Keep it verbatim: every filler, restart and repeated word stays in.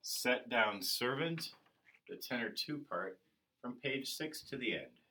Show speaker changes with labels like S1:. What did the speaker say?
S1: Set down servant, the tenor two part, from page six to the end.